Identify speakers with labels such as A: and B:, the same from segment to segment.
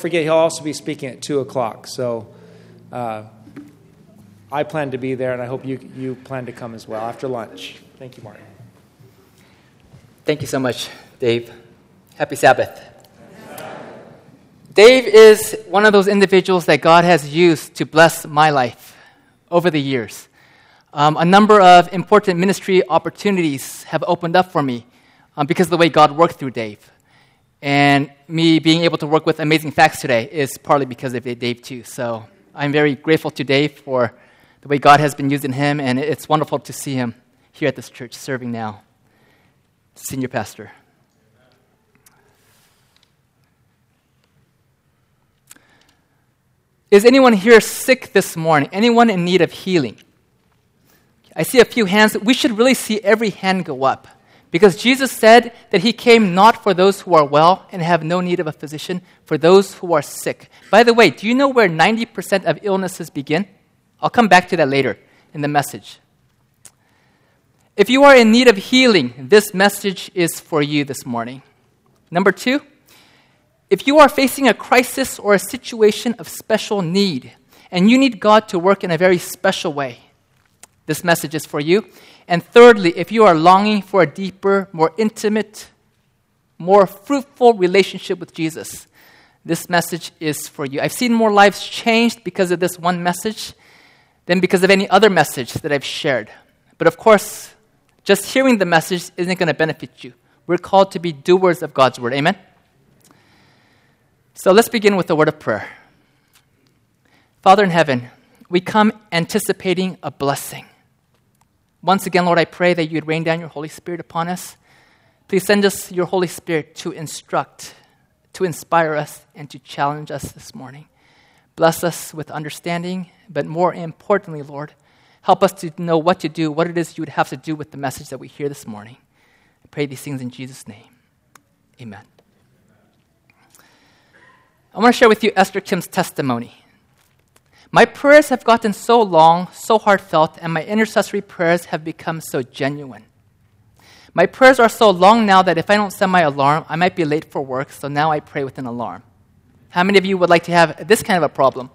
A: forget, he'll also be speaking at 2 o'clock. So I plan to be there, and I hope you plan to come as well after lunch. Thank you, Martin.
B: Thank you so much, Dave. Happy Sabbath. Dave is one of those individuals that God has used to bless my life over the years. A number of important ministry opportunities have opened up for me because of the way God worked through Dave. And me being able to work with Amazing Facts today is partly because of Dave too. So I'm very grateful to Dave for the way God has been using him, and it's wonderful to see him here at this church serving now. Senior pastor. Is anyone here sick this morning? Anyone in need of healing? I see a few hands. We should really see every hand go up, because Jesus said that he came not for those who are well and have no need of a physician, for those who are sick. By the way, do you know where 90% of illnesses begin? I'll come back to that later in the message. If you are in need of healing, this message is for you this morning. Number 2, if you are facing a crisis or a situation of special need, and you need God to work in a very special way, this message is for you. And thirdly, if you are longing for a deeper, more intimate, more fruitful relationship with Jesus, this message is for you. I've seen more lives changed because of this one message than because of any other message that I've shared. But of course, just hearing the message isn't going to benefit you. We're called to be doers of God's word. Amen? So let's begin with a word of prayer. Father in heaven, we come anticipating a blessing. Once again, Lord, I pray that you'd rain down your Holy Spirit upon us. Please send us your Holy Spirit to instruct, to inspire us, and to challenge us this morning. Bless us with understanding, but more importantly, Lord, help us to know what to do, what it is you would have to do with the message that we hear this morning. I pray these things in Jesus' name. Amen. I want to share with you Esther Kim's testimony. My prayers have gotten so long, so heartfelt, and my intercessory prayers have become so genuine. My prayers are so long now that if I don't set my alarm, I might be late for work, so now I pray with an alarm. How many of you would like to have this kind of a problem?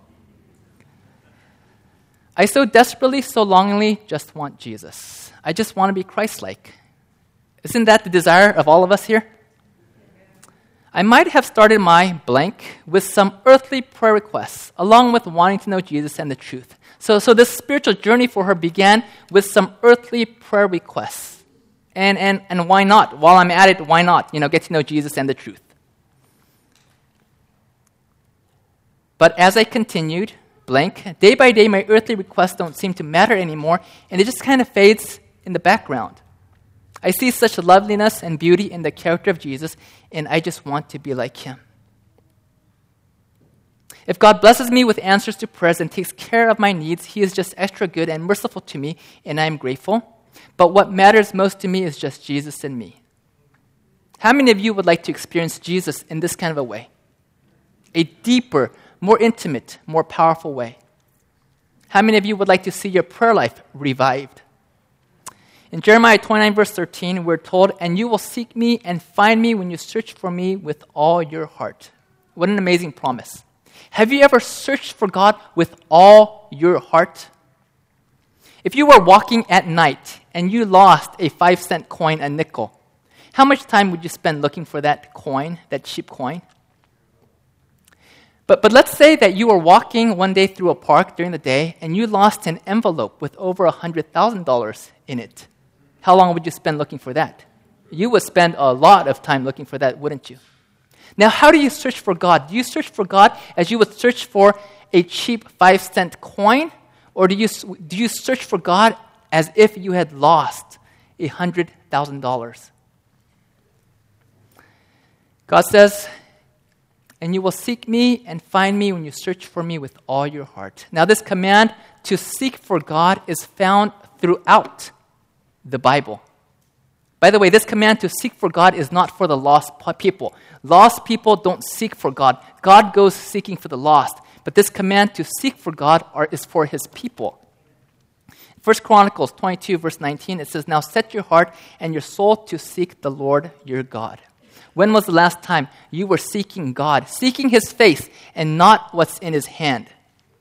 B: I so desperately, so longingly just want Jesus. I just want to be Christ-like. Isn't that the desire of all of us here? I might have started my blank with some earthly prayer requests, along with wanting to know Jesus and the truth. So this spiritual journey for her began with some earthly prayer requests. And why not? While I'm at it, why not? Get to know Jesus and the truth. But as I continued, blank, day by day, my earthly requests don't seem to matter anymore, and it just kind of fades in the background. I see such loveliness and beauty in the character of Jesus, and I just want to be like him. If God blesses me with answers to prayers and takes care of my needs, he is just extra good and merciful to me, and I am grateful. But what matters most to me is just Jesus and me. How many of you would like to experience Jesus in this kind of a way? A deeper, more intimate, more powerful way. How many of you would like to see your prayer life revived? In Jeremiah 29, verse 13, we're told, "And you will seek me and find me when you search for me with all your heart." What an amazing promise. Have you ever searched for God with all your heart? If you were walking at night and you lost a 5-cent coin, a nickel, how much time would you spend looking for that coin, that cheap coin? But let's say that you were walking one day through a park during the day and you lost an envelope with over $100,000 in it. How long would you spend looking for that? You would spend a lot of time looking for that, wouldn't you? Now, how do you search for God? Do you search for God as you would search for a cheap 5-cent coin? Or do you search for God as if you had lost $100,000? God says, "And you will seek me and find me when you search for me with all your heart." Now, this command to seek for God is found throughout the Bible. By the way, this command to seek for God is not for the lost people. Lost people don't seek for God. God goes seeking for the lost. But this command to seek for God is for his people. 1 Chronicles 22, verse 19, it says, "Now set your heart and your soul to seek the Lord your God." When was the last time you were seeking God, seeking His face, and not what's in His hand?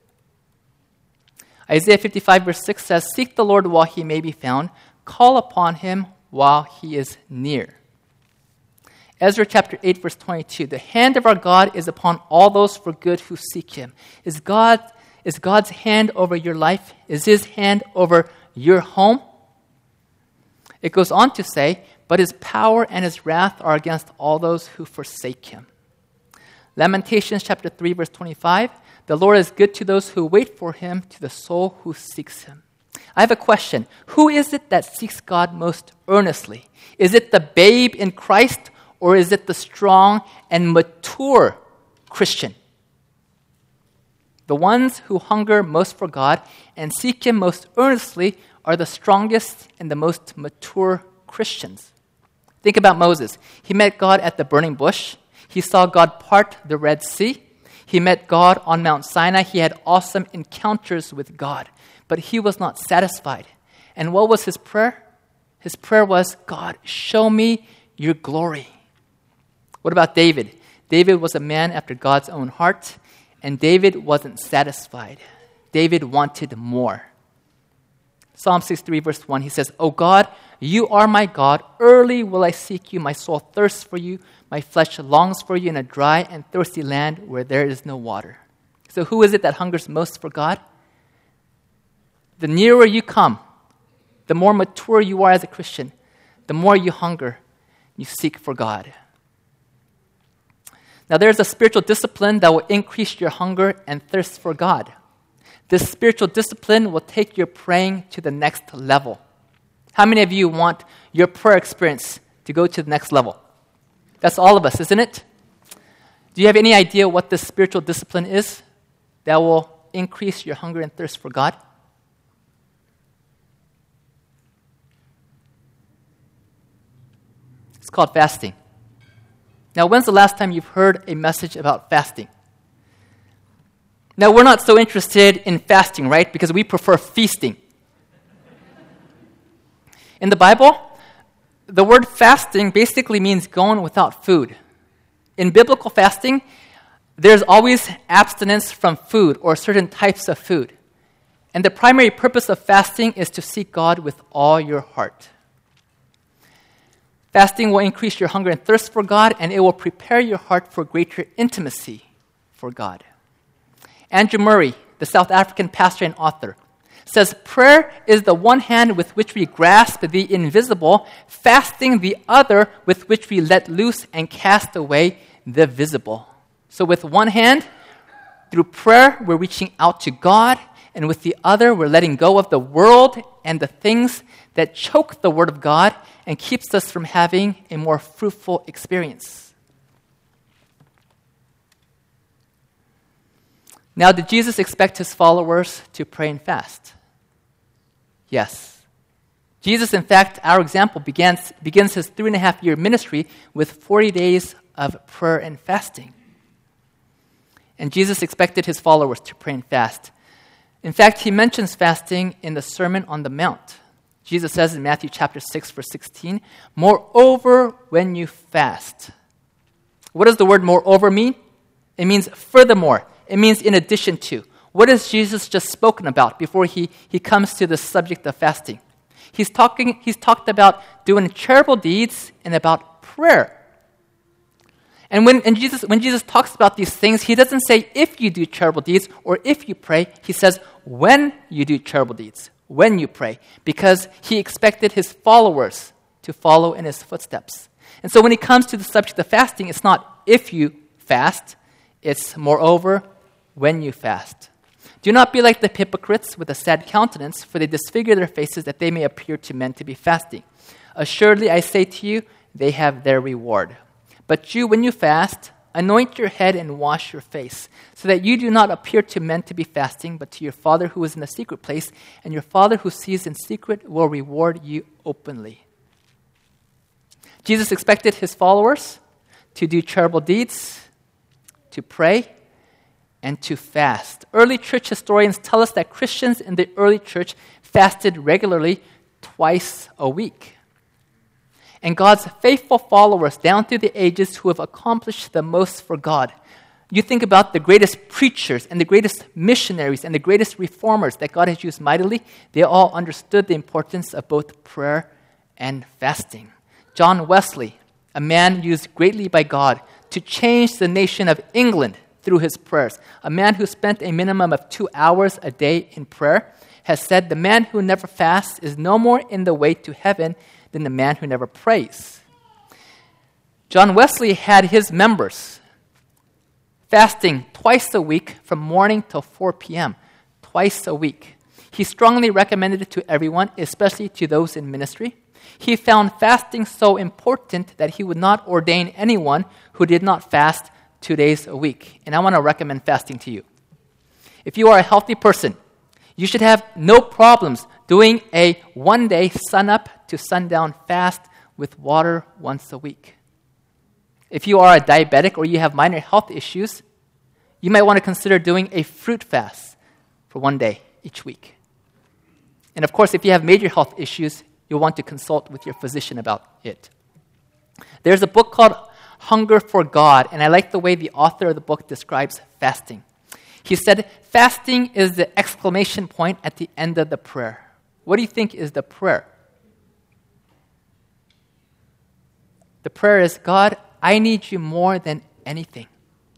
B: Isaiah 55 verse 6 says, "Seek the Lord while He may be found. Call upon Him while He is near." Ezra chapter 8 verse 22, "The hand of our God is upon all those for good who seek Him." Is God's hand over your life? Is His hand over your home? It goes on to say, "But His power and His wrath are against all those who forsake Him." Lamentations chapter 3 verse 25, "The Lord is good to those who wait for Him, to the soul who seeks Him." I have a question. Who is it that seeks God most earnestly? Is it the babe in Christ, or is it the strong and mature Christian? The ones who hunger most for God and seek Him most earnestly are the strongest and the most mature Christians. Think about Moses. He met God at the burning bush. He saw God part the Red Sea. He met God on Mount Sinai. He had awesome encounters with God, but he was not satisfied. And what was his prayer? His prayer was, "God, show me your glory." What about David? David was a man after God's own heart, and David wasn't satisfied. David wanted more. Psalm 63 verse 1, he says, "O God, you are my God. Early will I seek you. My soul thirsts for you. My flesh longs for you in a dry and thirsty land where there is no water." So who is it that hungers most for God? The nearer you come, the more mature you are as a Christian, the more you hunger, you seek for God. Now there's a spiritual discipline that will increase your hunger and thirst for God. This spiritual discipline will take your praying to the next level. How many of you want your prayer experience to go to the next level? That's all of us, isn't it? Do you have any idea what this spiritual discipline is that will increase your hunger and thirst for God? It's called fasting. Now, when's the last time you've heard a message about fasting? Now, we're not so interested in fasting, right? Because we prefer feasting. In the Bible, the word fasting basically means going without food. In biblical fasting, there's always abstinence from food or certain types of food. And the primary purpose of fasting is to seek God with all your heart. Fasting will increase your hunger and thirst for God, and it will prepare your heart for greater intimacy for God. Andrew Murray, the South African pastor and author, says, "Prayer is the one hand with which we grasp the invisible, fasting the other with which we let loose and cast away the visible." So with one hand, through prayer, we're reaching out to God, and with the other, we're letting go of the world and the things that choke the Word of God and keeps us from having a more fruitful experience. Now, did Jesus expect His followers to pray and fast? Yes. Jesus, in fact, our example, begins His 3.5-year ministry with 40 days of prayer and fasting. And Jesus expected His followers to pray and fast. In fact, He mentions fasting in the Sermon on the Mount. Jesus says in Matthew chapter 6, verse 16, "Moreover, when you fast." What does the word moreover mean? It means furthermore. It means in addition to. What has Jesus just spoken about before he comes to the subject of fasting? He's talked about doing charitable deeds and about prayer. And when Jesus talks about these things, He doesn't say if you do charitable deeds or if you pray. He says when you do charitable deeds, when you pray, because He expected His followers to follow in His footsteps. And so when He comes to the subject of fasting, it's not if you fast, it's moreover when you fast. Do not be like the hypocrites with a sad countenance, for they disfigure their faces that they may appear to men to be fasting. Assuredly, I say to you, they have their reward. But you, when you fast, anoint your head and wash your face, so that you do not appear to men to be fasting, but to your Father who is in the secret place, and your Father who sees in secret will reward you openly. Jesus expected His followers to do charitable deeds, to pray, and to fast. Early church historians tell us that Christians in the early church fasted regularly twice a week. and God's faithful followers down through the ages who have accomplished the most for God. You think about the greatest preachers and the greatest missionaries and the greatest reformers that God has used mightily, they all understood the importance of both prayer and fasting. John Wesley, a man used greatly by God to change the nation of England through his prayers, a man who spent a minimum of 2 hours a day in prayer, has said, "The man who never fasts is no more in the way to heaven than the man who never prays." John Wesley had his members fasting twice a week from morning till 4 p.m., twice a week. He strongly recommended it to everyone, especially to those in ministry. He found fasting so important that he would not ordain anyone who did not fast 2 days a week. And I want to recommend fasting to you. If you are a healthy person, you should have no problems doing a 1-day sun-up to sundown fast with water once a week. If you are a diabetic or you have minor health issues, you might want to consider doing a fruit fast for 1 day each week. And of course, if you have major health issues, you'll want to consult with your physician about it. There's a book called Hunger for God, and I like the way the author of the book describes fasting. He said, fasting is the exclamation point at the end of the prayer. What do you think is the prayer? The prayer is, God, I need you more than anything.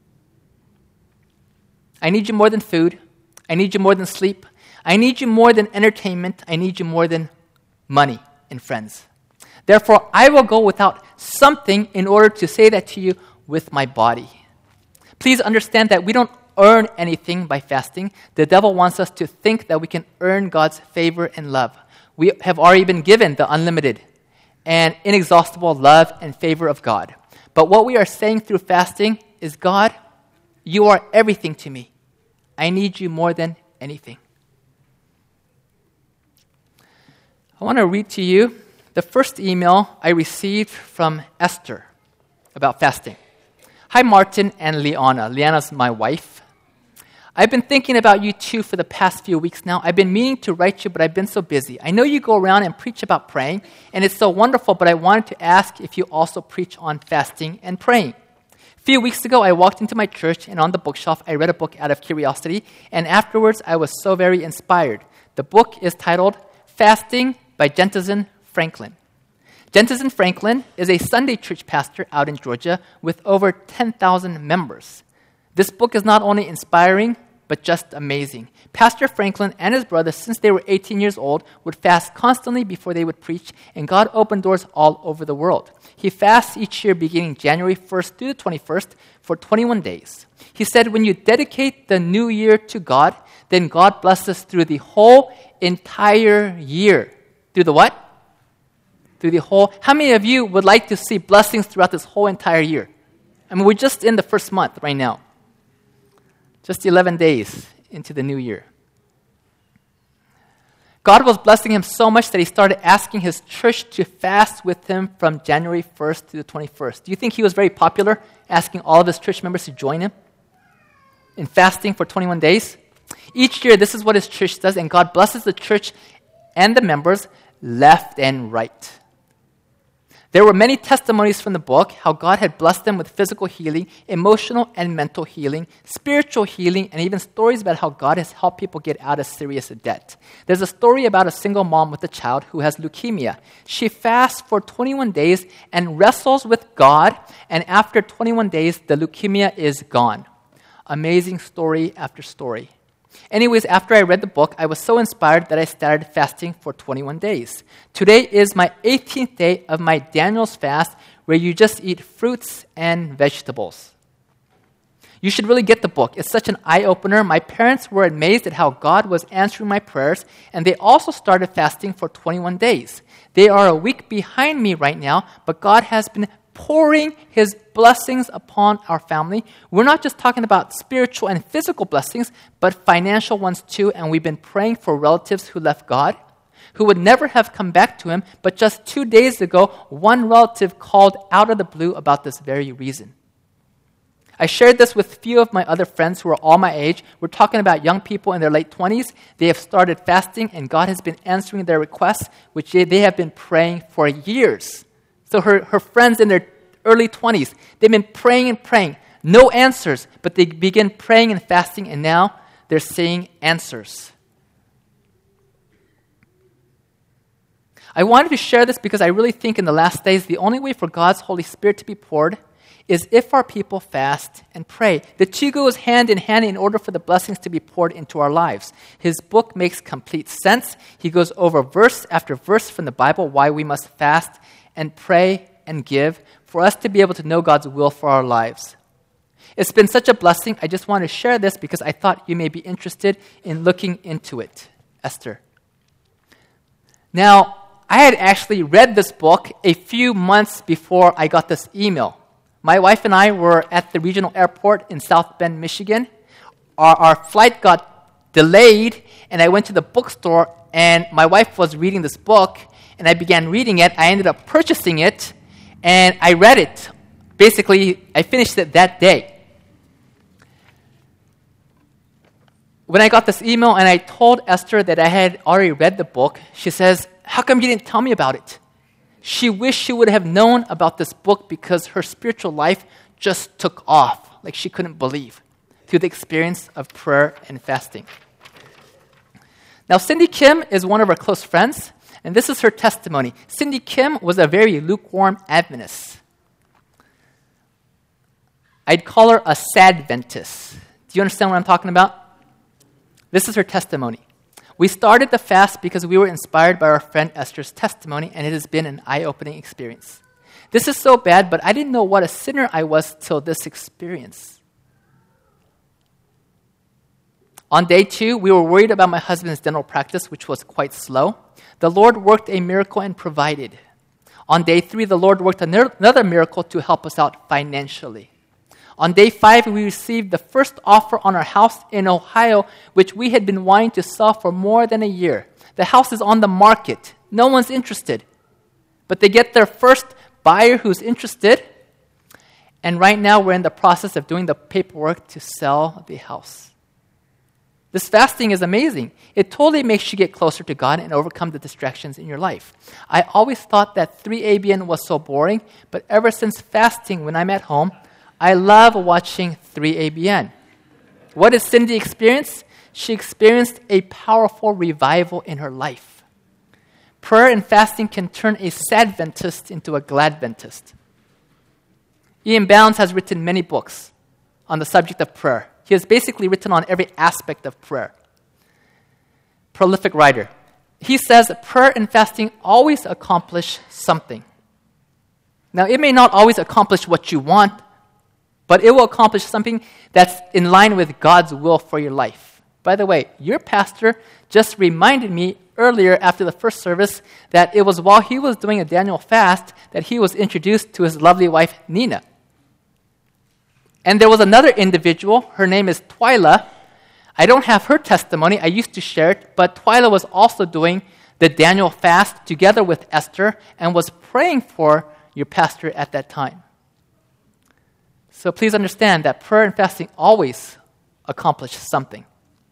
B: I need you more than food. I need you more than sleep. I need you more than entertainment. I need you more than money and friends. Therefore, I will go without something in order to say that to you with my body. Please understand that we don't earn anything by fasting. The devil wants us to think that we can earn God's favor and love. We have already been given the unlimited and inexhaustible love and favor of God. But what we are saying through fasting is, God, you are everything to me. I need you more than anything. I want to read to you the first email I received from Esther about fasting. Hi, Martin and Liana. Liana's my wife. I've been thinking about you two for the past few weeks now. I've been meaning to write you, but I've been so busy. I know you go around and preach about praying, and it's so wonderful, but I wanted to ask if you also preach on fasting and praying. A few weeks ago, I walked into my church, and on the bookshelf, I read a book out of curiosity, and afterwards, I was so very inspired. The book is titled Fasting by Jentizen Franklin. Jentizen Franklin is a Sunday church pastor out in Georgia with over 10,000 members. This book is not only inspiring, but just amazing. Pastor Franklin and his brother, since they were 18 years old, would fast constantly before they would preach, and God opened doors all over the world. He fasts each year beginning January 1st through the 21st for 21 days. He said, when you dedicate the new year to God, then God blesses through the whole entire year. Through the what? Through the whole. How many of you would like to see blessings throughout this whole entire year? I mean, we're just in the first month right now. Just 11 days into the new year. God was blessing him so much that he started asking his church to fast with him from January 1st to the 21st. Do you think he was very popular, asking all of his church members to join him in fasting for 21 days? Each year, this is what his church does, and God blesses the church and the members left and right. There were many testimonies from the book how God had blessed them with physical healing, emotional and mental healing, spiritual healing, and even stories about how God has helped people get out of serious debt. There's a story about a single mom with a child who has leukemia. She fasts for 21 days and wrestles with God, and after 21 days, the leukemia is gone. Amazing story after story. Anyways, after I read the book, I was so inspired that I started fasting for 21 days. Today is my 18th day of my Daniel's fast, where you just eat fruits and vegetables. You should really get the book. It's such an eye-opener. My parents were amazed at how God was answering my prayers, and they also started fasting for 21 days. They are a week behind me right now, but God has been pouring his blessings upon our family. We're not just talking about spiritual and physical blessings, but financial ones too, and we've been praying for relatives who left God, who would never have come back to him, but just 2 days ago, one relative called out of the blue about this very reason. I shared this with a few of my other friends who are all my age. We're talking about young people in their late 20s. They have started fasting, and God has been answering their requests, which they have been praying for years, So her friends in their early 20s, they've been praying and praying. No answers, but they begin praying and fasting, and now they're seeing answers. I wanted to share this because I really think in the last days, the only way for God's Holy Spirit to be poured is if our people fast and pray. The two goes hand in hand in order for the blessings to be poured into our lives. His book makes complete sense. He goes over verse after verse from the Bible why we must fast and pray and give for us to be able to know God's will for our lives. It's been such a blessing. I just want to share this because I thought you may be interested in looking into it. Esther. Now, I had actually read this book a few months before I got this email. My wife and I were at the regional airport in South Bend, Michigan. Our flight got delayed, and I went to the bookstore, and my wife was reading this book, and I began reading it. I ended up purchasing it, and I read it. Basically, I finished it that day. When I got this email and I told Esther that I had already read the book, she says, "How come you didn't tell me about it?" She wished she would have known about this book because her spiritual life just took off, like she couldn't believe, through the experience of prayer and fasting. Now, Cindy Kim is one of our close friends, and this is her testimony. Cindy Kim was a very lukewarm Adventist. I'd call her a Sadventist. Do you understand what I'm talking about? This is her testimony. We started the fast because we were inspired by our friend Esther's testimony, and it has been an eye-opening experience. This is so bad, but I didn't know what a sinner I was till this experience. On day 2, we were worried about my husband's dental practice, which was quite slow. The Lord worked a miracle and provided. On day 3, the Lord worked another miracle to help us out financially. On day 5, we received the first offer on our house in Ohio, which we had been wanting to sell for more than a year. The house is on the market. No one's interested. But they get their first buyer who's interested. And right now, we're in the process of doing the paperwork to sell the house. This fasting is amazing. It totally makes you get closer to God and overcome the distractions in your life. I always thought that 3ABN was so boring, but ever since fasting when I'm at home, I love watching 3ABN. What did Cindy experience? She experienced a powerful revival in her life. Prayer and fasting can turn a Sadventist into a Gladventist. Ian Bounds has written many books on the subject of prayer. He has basically written on every aspect of prayer. Prolific writer. He says that prayer and fasting always accomplish something. Now, it may not always accomplish what you want, but it will accomplish something that's in line with God's will for your life. By the way, your pastor just reminded me earlier after the first service that it was while he was doing a Daniel fast that he was introduced to his lovely wife, Nina. And there was another individual, her name is Twyla. I don't have her testimony, I used to share it, but Twyla was also doing the Daniel fast together with Esther and was praying for your pastor at that time. So please understand that prayer and fasting always accomplish something.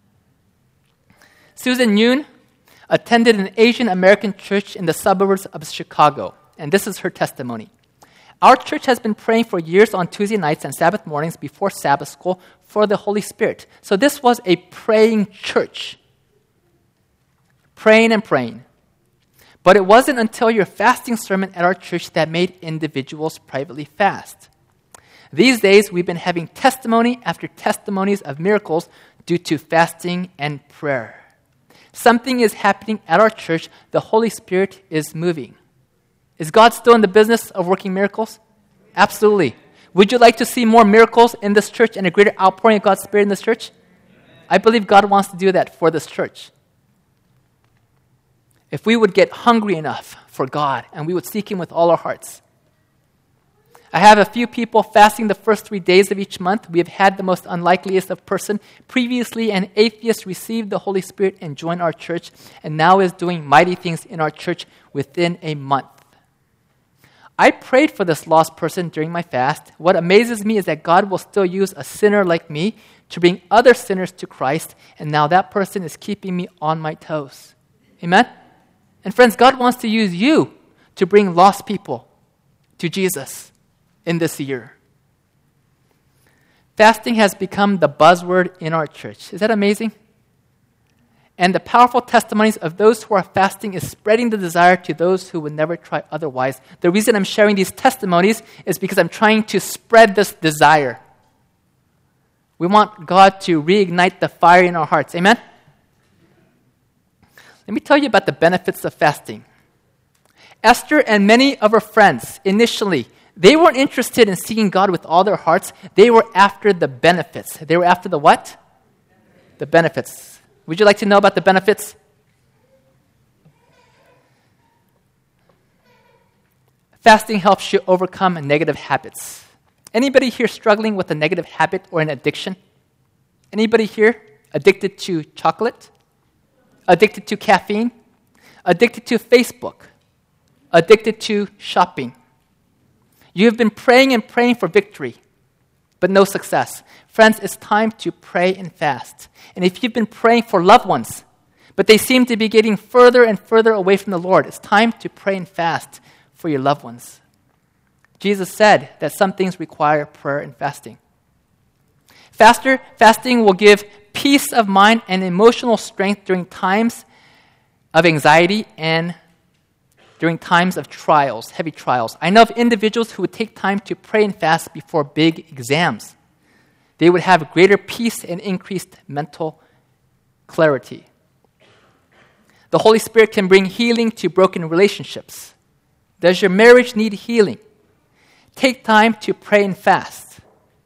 B: Susan Yoon attended an Asian American church in the suburbs of Chicago, and this is her testimony. Our church has been praying for years on Tuesday nights and Sabbath mornings before Sabbath school for the Holy Spirit. So this was a praying church. Praying and praying. But it wasn't until your fasting sermon at our church that made individuals privately fast. These days, we've been having testimony after testimonies of miracles due to fasting and prayer. Something is happening at our church. The Holy Spirit is moving. Is God still in the business of working miracles? Absolutely. Would you like to see more miracles in this church and a greater outpouring of God's Spirit in this church? I believe God wants to do that for this church. If we would get hungry enough for God and we would seek Him with all our hearts. I have a few people fasting the first 3 days of each month. We have had the most unlikeliest of person, previously an atheist, receive the Holy Spirit and join our church, and now is doing mighty things in our church within a month. I prayed for this lost person during my fast. What amazes me is that God will still use a sinner like me to bring other sinners to Christ, and now that person is keeping me on my toes. Amen? And friends, God wants to use you to bring lost people to Jesus in this year. Fasting has become the buzzword in our church. Is that amazing? And the powerful testimonies of those who are fasting is spreading the desire to those who would never try otherwise. The reason I'm sharing these testimonies is because I'm trying to spread this desire. We want God to reignite the fire in our hearts. Amen? Let me tell you about the benefits of fasting. Esther and many of her friends, initially, they weren't interested in seeking God with all their hearts. They were after the benefits. They were after the what? The benefits. Would you like to know about the benefits? Fasting helps you overcome negative habits. Anybody here struggling with a negative habit or an addiction? Anybody here addicted to chocolate? Addicted to caffeine? Addicted to Facebook? Addicted to shopping? You have been praying and praying for victory, but no success. Friends, it's time to pray and fast. And if you've been praying for loved ones, but they seem to be getting further and further away from the Lord, it's time to pray and fast for your loved ones. Jesus said that some things require prayer and fasting. Fasting will give peace of mind and emotional strength during times of anxiety and during times of trials, heavy trials. I know of individuals who would take time to pray and fast before big exams. They would have greater peace and increased mental clarity. The Holy Spirit can bring healing to broken relationships. Does your marriage need healing? Take time to pray and fast.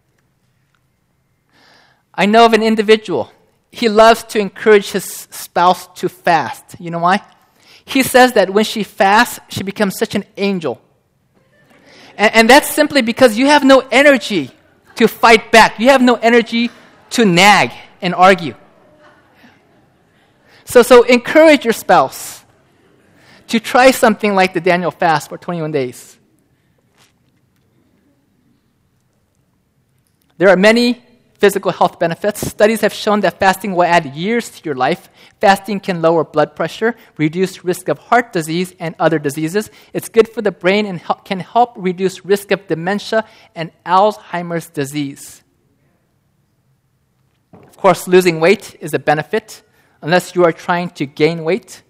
B: I know of an individual. He loves to encourage his spouse to fast. You know why? He says that when she fasts, she becomes such an angel. And that's simply because you have no energy to fight back. You have no energy to nag and argue. So encourage your spouse to try something like the Daniel fast for 21 days. There are many physical health benefits. Studies have shown that fasting will add years to your life. Fasting can lower blood pressure, reduce risk of heart disease and other diseases. It's good for the brain and can help reduce risk of dementia and Alzheimer's disease. Of course, losing weight is a benefit, unless you are trying to gain weight.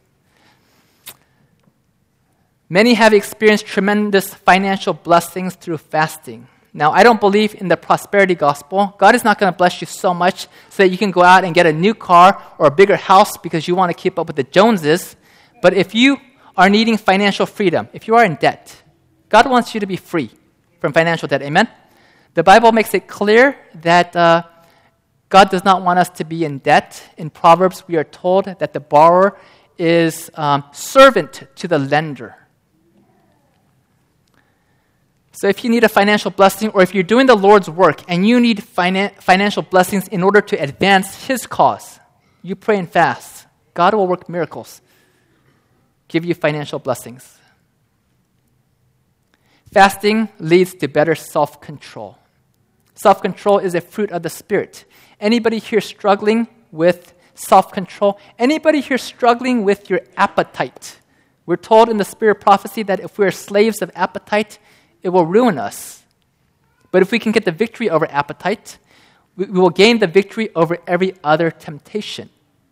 B: Many have experienced tremendous financial blessings through fasting. Now, I don't believe in the prosperity gospel. God is not going to bless you so much so that you can go out and get a new car or a bigger house because you want to keep up with the Joneses. But if you are needing financial freedom, if you are in debt, God wants you to be free from financial debt. Amen? The Bible makes it clear that God does not want us to be in debt. In Proverbs, we are told that the borrower is servant to the lender. So if you need a financial blessing, or if you're doing the Lord's work and you need financial blessings in order to advance His cause, you pray and fast. God will work miracles, give you financial blessings. Fasting leads to better self-control. Self-control is a fruit of the Spirit. Anybody here struggling with self-control? Anybody here struggling with your appetite? We're told in the Spirit prophecy that if we're slaves of appetite, it will ruin us. But if we can get the victory over appetite, we will gain the victory over every other temptation.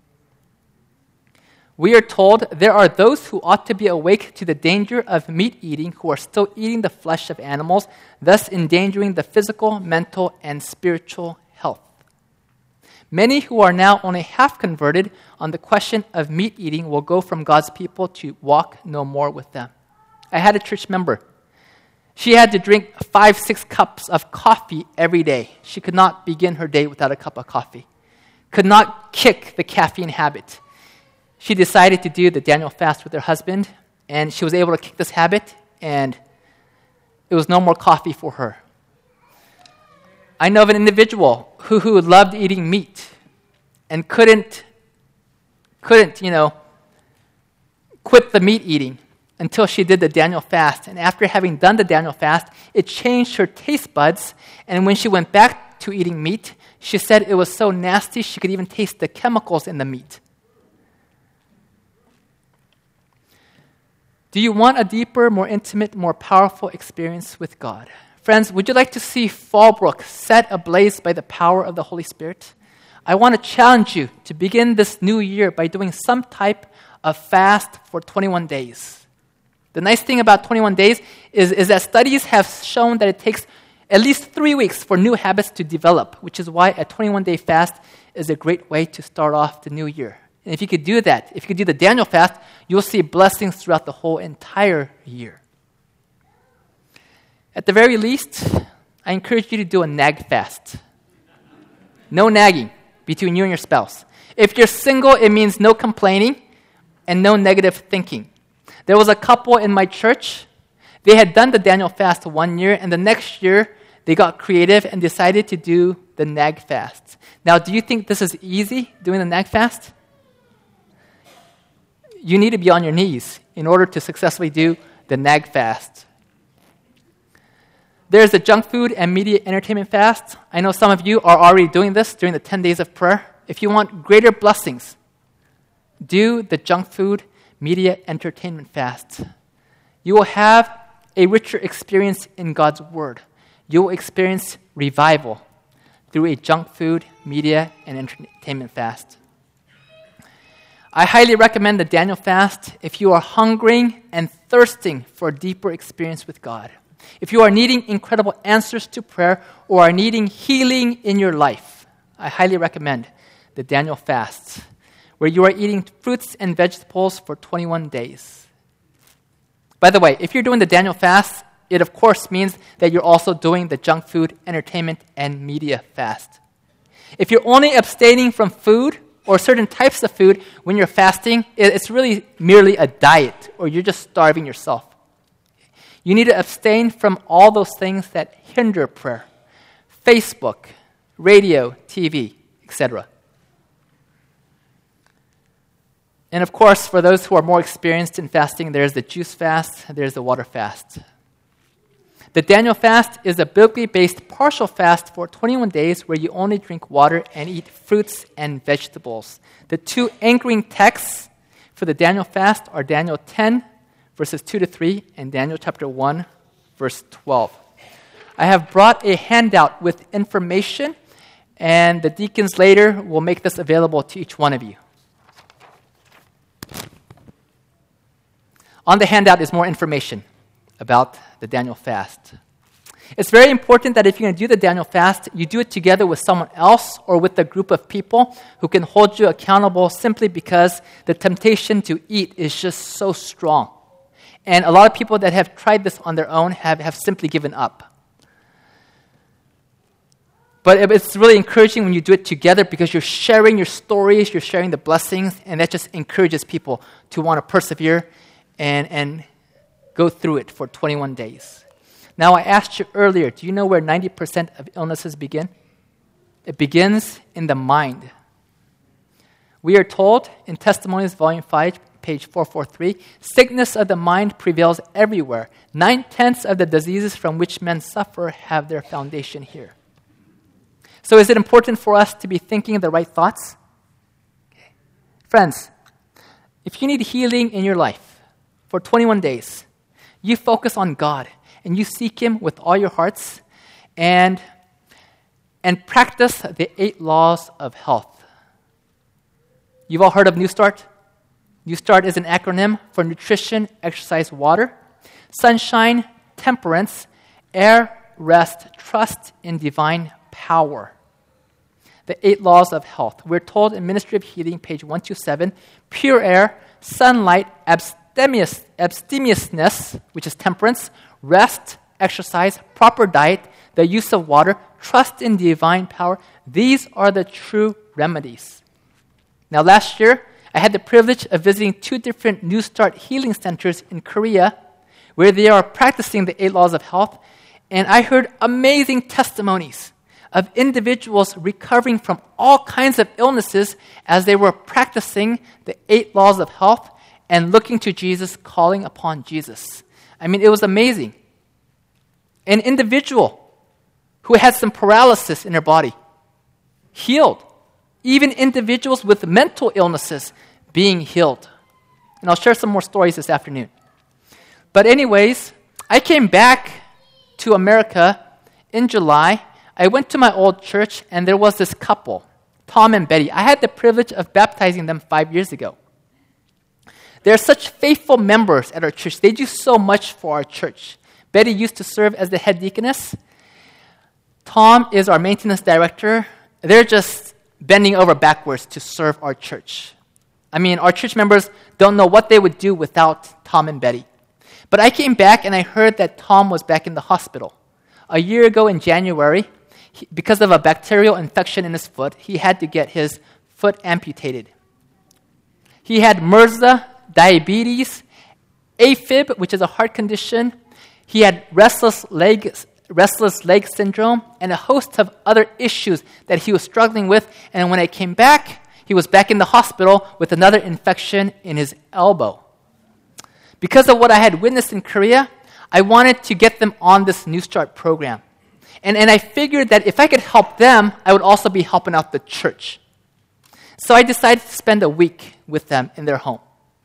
B: We are told there are those who ought to be awake to the danger of meat eating who are still eating the flesh of animals, thus endangering the physical, mental, and spiritual health. Many who are now only half converted on the question of meat eating will go from God's people to walk no more with them. I had a church member. She had to drink 5-6 cups of coffee every day. She could not begin her day without a cup of coffee. Could not kick the caffeine habit. She decided to do the Daniel fast with her husband, and she was able to kick this habit, and it was no more coffee for her. I know of an individual who loved eating meat and couldn't quit the meat eating until she did the Daniel fast. And after having done the Daniel fast, it changed her taste buds. And when she went back to eating meat, she said it was so nasty she could even taste the chemicals in the meat. Do you want a deeper, more intimate, more powerful experience with God? Friends, would you like to see Fallbrook set ablaze by the power of the Holy Spirit? I want to challenge you to begin this new year by doing some type of fast for 21 days. The nice thing about 21 days is that studies have shown that it takes at least 3 weeks for new habits to develop, which is why a 21-day fast is a great way to start off the new year. And if you could do that, if you could do the Daniel fast, you'll see blessings throughout the whole entire year. At the very least, I encourage you to do a nag fast. No nagging between you and your spouse. If you're single, it means no complaining and no negative thinking. There was a couple in my church. They had done the Daniel fast 1 year, and the next year, they got creative and decided to do the nag fast. Now, do you think this is easy, doing the nag fast? You need to be on your knees in order to successfully do the nag fast. There's the junk food and media entertainment fast. I know some of you are already doing this during the 10 days of prayer. If you want greater blessings, do the junk food media entertainment fast. You will have a richer experience in God's Word. You will experience revival through a junk food, media, and entertainment fast. I highly recommend the Daniel fast if you are hungering and thirsting for a deeper experience with God. If you are needing incredible answers to prayer or are needing healing in your life, I highly recommend the Daniel fast, where you are eating fruits and vegetables for 21 days. By the way, if you're doing the Daniel fast, it of course means that you're also doing the junk food, entertainment, and media fast. If you're only abstaining from food or certain types of food when you're fasting, it's really merely a diet, or you're just starving yourself. You need to abstain from all those things that hinder prayer. Facebook, radio, TV, etc. And of course, for those who are more experienced in fasting, there's the juice fast, there's the water fast. The Daniel fast is a biblically based partial fast for 21 days where you only drink water and eat fruits and vegetables. The two anchoring texts for the Daniel fast are Daniel 10, verses 2 to 3, and Daniel chapter 1, verse 12. I have brought a handout with information, and the deacons later will make this available to each one of you. On the handout is more information about the Daniel fast. It's very important that if you're going to do the Daniel fast, you do it together with someone else or with a group of people who can hold you accountable simply because the temptation to eat is just so strong. And a lot of people that have tried this on their own have simply given up. But it's really encouraging when you do it together because you're sharing your stories, you're sharing the blessings, and that just encourages people to want to persevere and go through it for 21 days. Now, I asked you earlier, do you know where 90% of illnesses begin? It begins in the mind. We are told in Testimonies, Volume 5, page 443, sickness of the mind prevails everywhere. 9/10 of the diseases from which men suffer have their foundation here. So is it important for us to be thinking the right thoughts? Okay. Friends, if you need healing in your life for 21 days, you focus on God and you seek Him with all your hearts and practice the 8 laws of health. You've all heard of New Start? New Start is an acronym for nutrition, exercise, water, sunshine, temperance, air, rest, trust in divine power. The 8 laws of health. We're told in Ministry of Healing, page 127, pure air, sunlight, abstemiousness, which is temperance, rest, exercise, proper diet, the use of water, trust in divine power. These are the true remedies. Now, last year, I had the privilege of visiting 2 different New Start healing centers in Korea where they are practicing the 8 laws of health, and I heard amazing testimonies of individuals recovering from all kinds of illnesses as they were practicing the 8 laws of health and looking to Jesus, calling upon Jesus. I mean, it was amazing. An individual who had some paralysis in their body, healed. Even individuals with mental illnesses being healed. And I'll share some more stories this afternoon. But anyways, I came back to America in July. I went to my old church, and there was this couple, Tom and Betty. I had the privilege of baptizing them 5 years ago. They're such faithful members at our church. They do so much for our church. Betty used to serve as the head deaconess. Tom is our maintenance director. They're just bending over backwards to serve our church. I mean, our church members don't know what they would do without Tom and Betty. But I came back and I heard that Tom was back in the hospital. A year ago in January, because of a bacterial infection in his foot, he had to get his foot amputated. He had MRSA, diabetes, AFib, which is a heart condition. He had restless leg syndrome, and a host of other issues that he was struggling with. And when I came back, he was back in the hospital with another infection in his elbow. Because of what I had witnessed in Korea, I wanted to get them on this New Start program. And I figured that if I could help them, I would also be helping out the church. So I decided to spend a week with them in their home.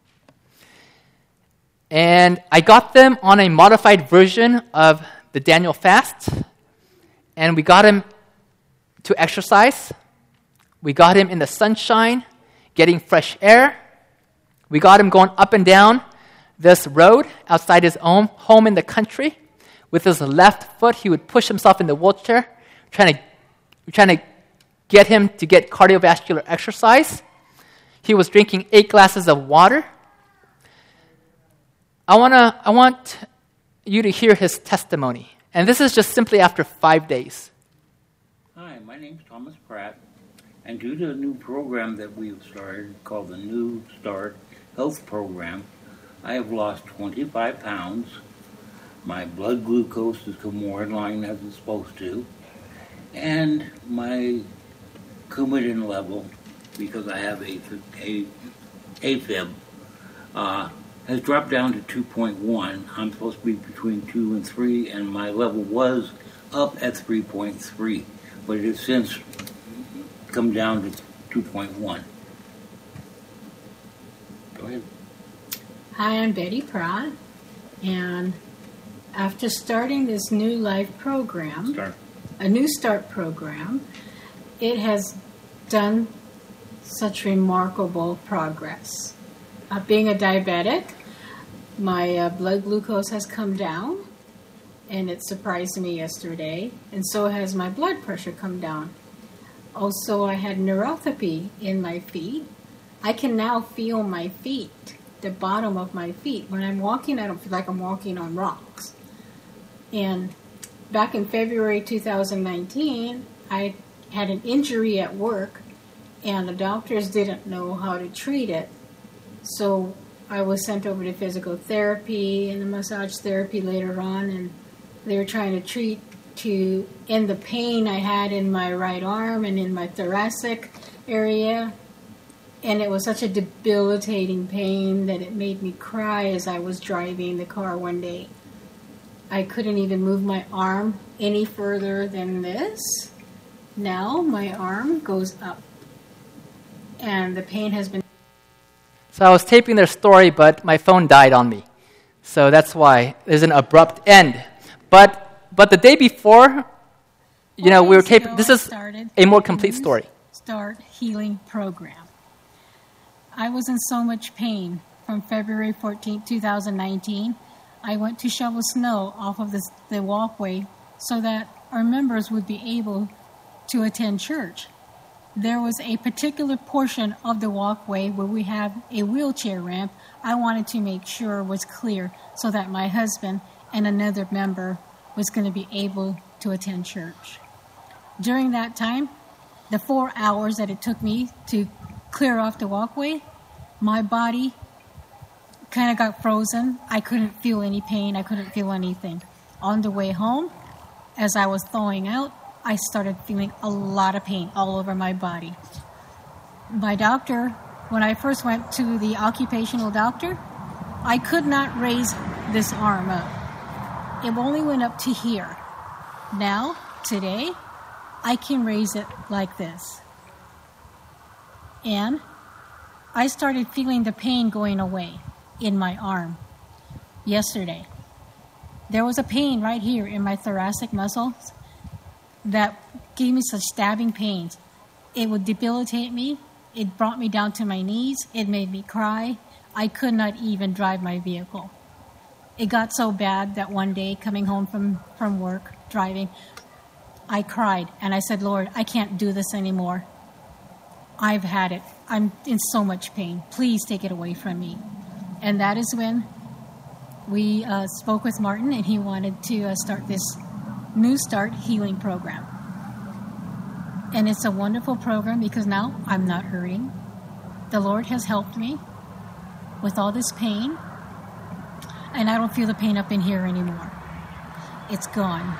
B: And I got them on a modified version of the Daniel fast. And we got him to exercise. We got him in the sunshine, getting fresh air. We got him going up and down this road outside his own home in the country. With his left foot, he would push himself in the wheelchair, trying to get him to get cardiovascular exercise. He was drinking 8 glasses of water. I want you to hear his testimony. And this is just simply after 5 days.
C: Hi, my name's Thomas Pratt. And due to a new program that we've started called the New Start Health Program, I have lost 25 pounds. My blood glucose has come more in line as it's supposed to. And my Coumadin level, because I have AFib, has dropped down to 2.1. I'm supposed to be between 2 and 3, and my level was up at 3.3, but it has since come down to 2.1. Go ahead.
D: Hi, I'm Betty Pratt, and after starting this New Life program, a New Start program, it has done such remarkable progress. Being a diabetic, my blood glucose has come down, and it surprised me yesterday, and so has my blood pressure come down. Also, I had neuropathy in my feet. I can now feel my feet, the bottom of my feet. When I'm walking, I don't feel like I'm walking on rocks. And back in February 2019, I had an injury at work, and the doctors didn't know how to treat it. So I was sent over to physical therapy and the massage therapy later on, and they were trying to end the pain I had in my right arm and in my thoracic area. And it was such a debilitating pain that it made me cry as I was driving the car one day. I couldn't even move my arm any further than this. Now my arm goes up, and the pain has been...
B: So I was taping their story, but my phone died on me. So that's why there's an abrupt end. But the day before, we were taping. This is a more complete story.
D: Start Healing Program. I was in so much pain from February 14, 2019. I went to shovel snow off of the walkway so that our members would be able to attend church. There was a particular portion of the walkway where we have a wheelchair ramp I wanted to make sure was clear so that my husband and another member was going to be able to attend church. During that time, the 4 hours that it took me to clear off the walkway, my body kind of got frozen. I couldn't feel any pain. I couldn't feel anything. On the way home, as I was thawing out, I started feeling a lot of pain all over my body. My doctor, when I first went to the occupational doctor, I could not raise this arm up. It only went up to here. Now, today, I can raise it like this. And I started feeling the pain going away in my arm. yesterday. There was a pain right here in my thoracic muscles that gave me such stabbing pains. It would debilitate me. It brought me down to my knees. It made me cry. I could not even drive my vehicle. It got so bad that one day, coming home from work, driving, I cried and I said, Lord, I can't do this anymore. I've had it. I'm in so much pain. Please take it away from me. And that is when we spoke with Martin, and he wanted to start this New Start healing program. And it's a wonderful program because now I'm not hurting. The Lord has helped me with all this pain, and I don't feel the pain up in here anymore. It's gone.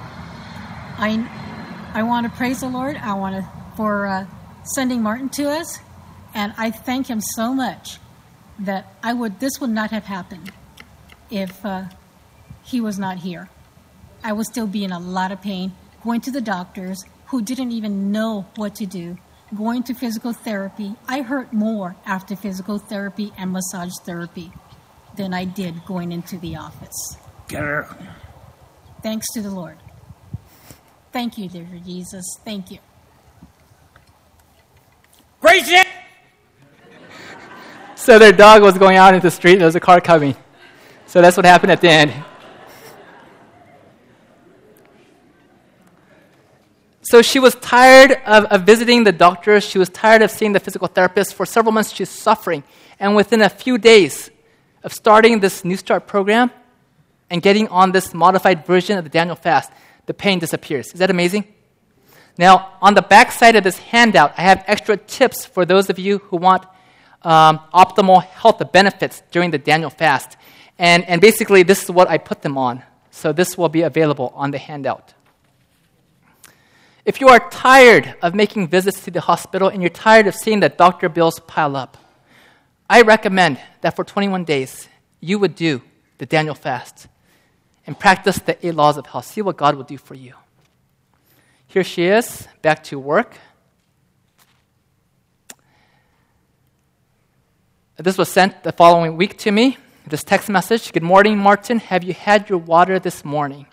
D: I want to praise the Lord. I want to for sending Martin to us, and I thank him so much that this would not have happened if he was not here. I would still be in a lot of pain, going to the doctors who didn't even know what to do, going to physical therapy. I hurt more after physical therapy and massage therapy than I did going into the office.
C: Get her.
D: Thanks to the Lord. Thank you, dear Jesus. Thank you.
C: Crazy!
B: So their dog was going out into the street, and there was a car coming. So that's what happened at the end. So she was tired of visiting the doctors. She was tired of seeing the physical therapist. For several months, she's suffering. And within a few days of starting this New Start program and getting on this modified version of the Daniel fast, the pain disappears. Is that amazing? Now, on the back side of this handout, I have extra tips for those of you who want optimal health benefits during the Daniel fast. And basically, this is what I put them on. So this will be available on the handout. If you are tired of making visits to the hospital and you're tired of seeing the doctor bills pile up, I recommend that for 21 days, you would do the Daniel fast and practice the 8 laws of health. See what God will do for you. Here she is, back to work. This was sent the following week to me, this text message. Good morning, Martin. Have you had your water this morning?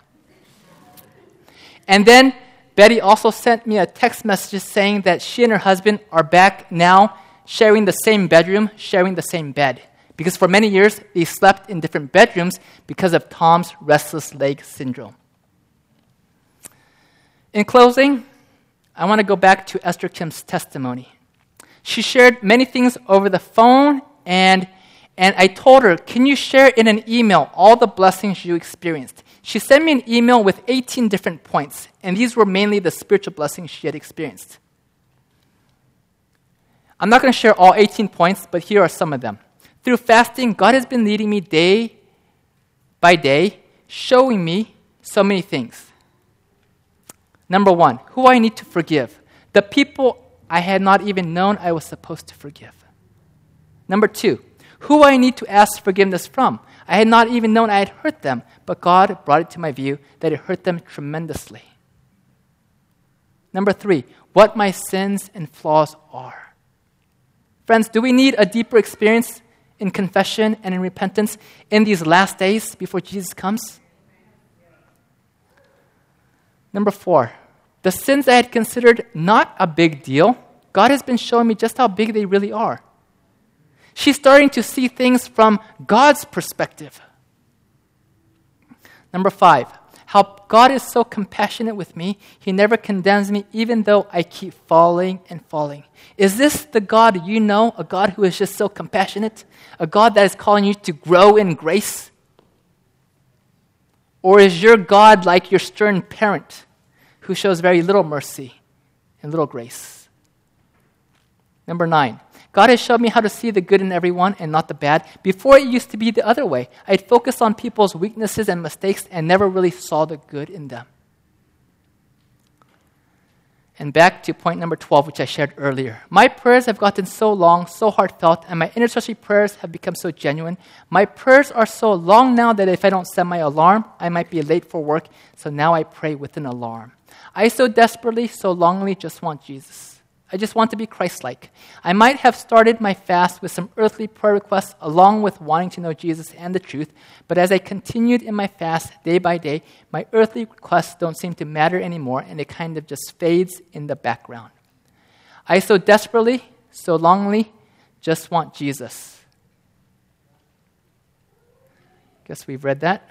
B: And then Betty also sent me a text message saying that she and her husband are back now sharing the same bedroom, sharing the same bed. Because for many years, they slept in different bedrooms because of Tom's restless leg syndrome. In closing, I want to go back to Esther Kim's testimony. She shared many things over the phone, and I told her, can you share in an email all the blessings you experienced? She sent me an email with 18 different points, and these were mainly the spiritual blessings she had experienced. I'm not going to share all 18 points, but here are some of them. Through fasting, God has been leading me day by day, showing me so many things. Number 1, who I need to forgive. The people I had not even known I was supposed to forgive. Number 2, who I need to ask forgiveness from. I had not even known I had hurt them, but God brought it to my view that it hurt them tremendously. Number 3, what my sins and flaws are. Friends, do we need a deeper experience in confession and in repentance in these last days before Jesus comes? Number 4, the sins I had considered not a big deal, God has been showing me just how big they really are. She's starting to see things from God's perspective. Number 5, how God is so compassionate with me. He never condemns me even though I keep falling and falling. Is this the God you know, a God who is just so compassionate? A God that is calling you to grow in grace? Or is your God like your stern parent who shows very little mercy and little grace? Number 9, God has showed me how to see the good in everyone and not the bad. Before it used to be the other way. I'd focus on people's weaknesses and mistakes and never really saw the good in them. And back to point number 12, which I shared earlier. My prayers have gotten so long, so heartfelt, and my intercessory prayers have become so genuine. My prayers are so long now that if I don't set my alarm, I might be late for work, so now I pray with an alarm. I so desperately, so longingly just want Jesus. I just want to be Christ-like. I might have started my fast with some earthly prayer requests along with wanting to know Jesus and the truth, but as I continued in my fast day by day, my earthly requests don't seem to matter anymore, and it kind of just fades in the background. I so desperately, so longingly just want Jesus. Guess we've read that.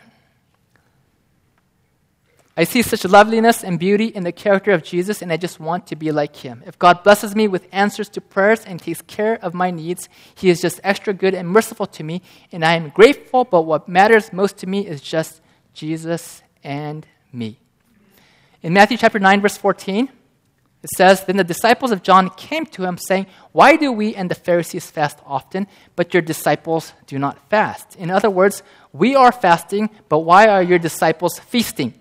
B: I see such loveliness and beauty in the character of Jesus, and I just want to be like him. If God blesses me with answers to prayers and takes care of my needs, he is just extra good and merciful to me, and I am grateful, but what matters most to me is just Jesus and me. In Matthew chapter 9, verse 14, it says, Then the disciples of John came to him, saying, Why do we and the Pharisees fast often, but your disciples do not fast? In other words, we are fasting, but why are your disciples feasting?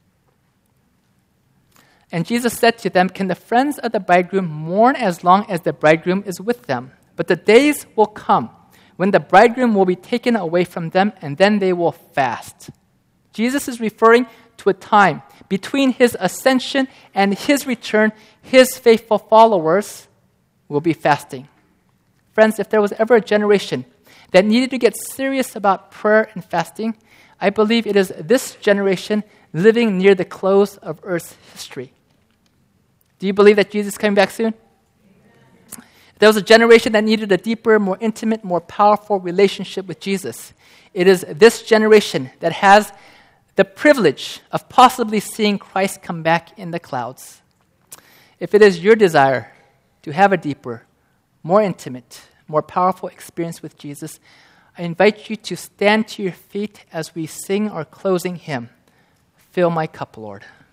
B: And Jesus said to them, Can the friends of the bridegroom mourn as long as the bridegroom is with them? But the days will come when the bridegroom will be taken away from them, and then they will fast. Jesus is referring to a time between his ascension and his return. His faithful followers will be fasting. Friends, if there was ever a generation that needed to get serious about prayer and fasting, I believe it is this generation living near the close of Earth's history. Do you believe that Jesus is coming back soon? There was a generation that needed a deeper, more intimate, more powerful relationship with Jesus. It is this generation that has the privilege of possibly seeing Christ come back in the clouds. If it is your desire to have a deeper, more intimate, more powerful experience with Jesus, I invite you to stand to your feet as we sing our closing hymn, Fill My Cup, Lord.